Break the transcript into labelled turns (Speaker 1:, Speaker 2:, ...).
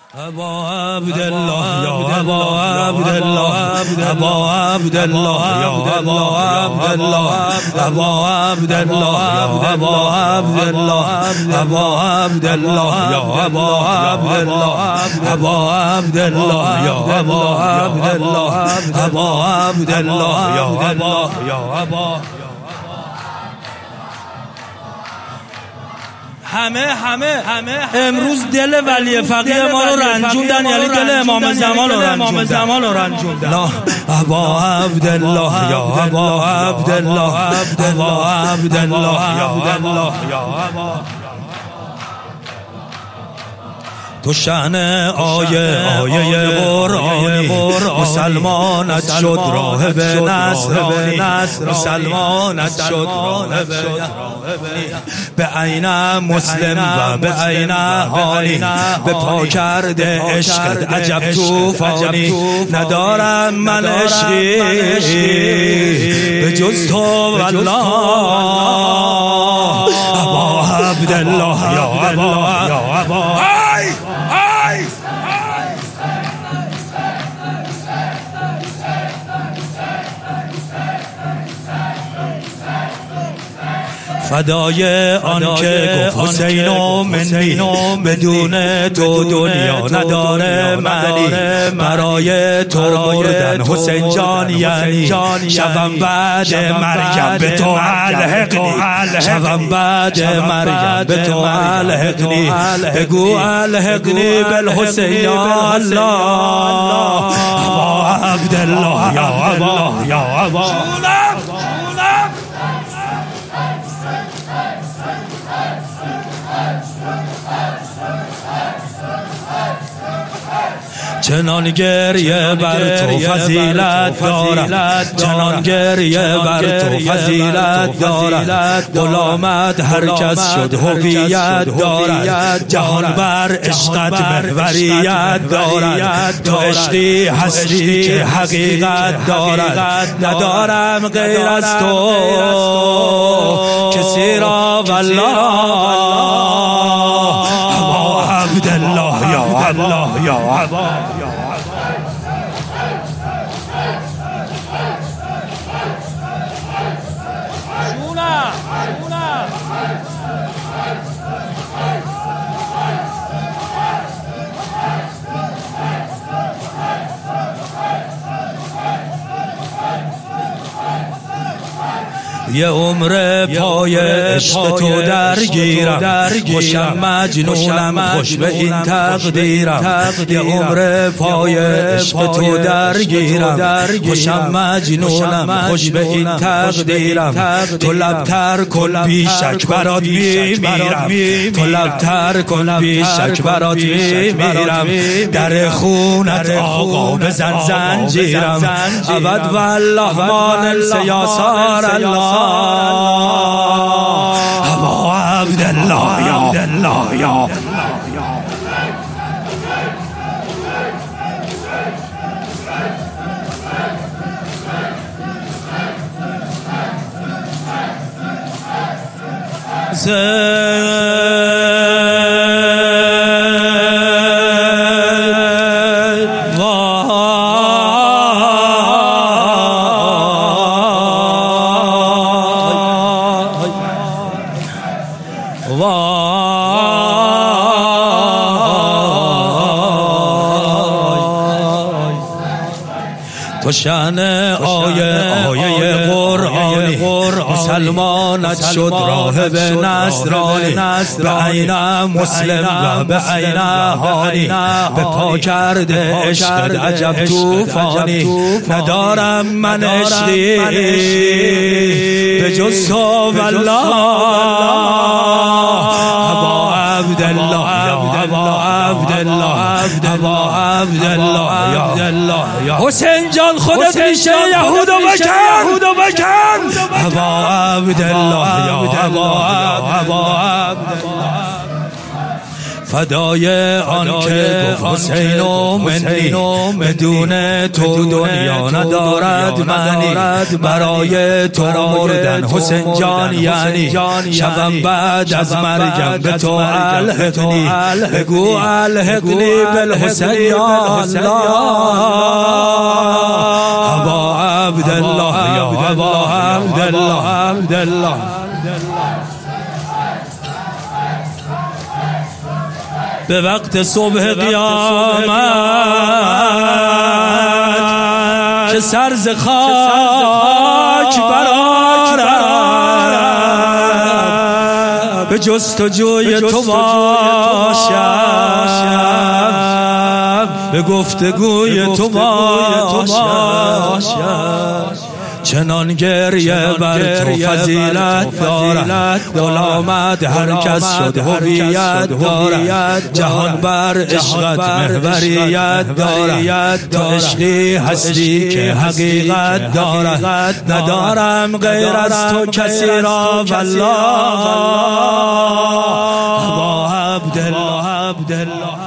Speaker 1: ابا عبدالله یا ابا عبدالله ابا عبدالله یا ابا عبدالله ابا عبدالله یا ابا عبدالله ابا عبدالله یا ابا عبدالله ابا عبدالله یا ابا عبدالله ابا عبدالله یا ابا همه امروز دل ولی فقیه ما رو رنجوندن، یعنی دل امام زمان رو رنجوندن. ابا عبدالله یا ابا عبدالله ابا عبدالله یا ابا. تو شأن آیه قرآنی مسلمانت شد راهب نصرانی، مسلمانت شد راهب به عین مسلم و به عین حالی، به پا کرده عشقت عجب توفانی. ندارم من عشقی به جز تو والله. ابا عبدالله یا ابا فدای آن که گفت حسین و منی، بدون تو دنیا نداره معنی. برای تو مردن حسین جان یعنی شوم بعد مرگم به تو الحقنی، شوم بعد مرگم به تو الحقنی. بگو الحقنی بالحسین یا الله. ابا عبدالله یا ابا چنان گریه بر تو فضیلت دارد، چنان گریه بر تو فضیلت دارد. غلامت هر کس شد هویت دارد، جهان بر عشقت محوریت دارد. تو عشقی هستی که حقیقت دارد، ندارم غیر از تو کسی را والله. ابا عبدالله یا ابا یه عمر پای عشق تو درگیرم، خوشم مجنونم خوش به این تقدیرم. یه عمر پای عشق تو درگیرم، خوشم مجنونم خوش به این تقدیرم. تو لبتر کن بیشک برات میمیرم، تو لبتر کن بیشک برات میمیرم. در خونت آقا بزن زنجیرم، ابد والله ما ننسى یا سار الله. ابا عبدالله یا تو شأن آیه قرآنی مسلمانت شد راهب نصرانی، به عین مسلم و به عین حالی، به پا کرده عشقت عجب توفانی. ندارم من عشقی به جز تو والله. ابا عبدالله ابا عبدالله حسین جان خودت ریشه یهودو بکن. ابا عبدالله یا ابا عبدالله فدای آن که گفت حسین و منی بدون تو دنیا ندارد معنی برای تو مردن حسین جان یعنی شبم بعد از مرگم به تو الحقنی بگو الحقنی بالحسین یا الله ابا عبدالله یا ابا عبدالله به وقت صبح قیامت که سر ز خاک برآرم به جستجوی تو باشم به گفتگوی تو باشم چنان گریه بر تو فضیلت دارد غلامت هر کس شد هویت دارد جهان بر عشقت محوریت دارد تو عشقی هستی که حقیقت دارد ندارم غیر از تو کسی را والله ابا عبدالله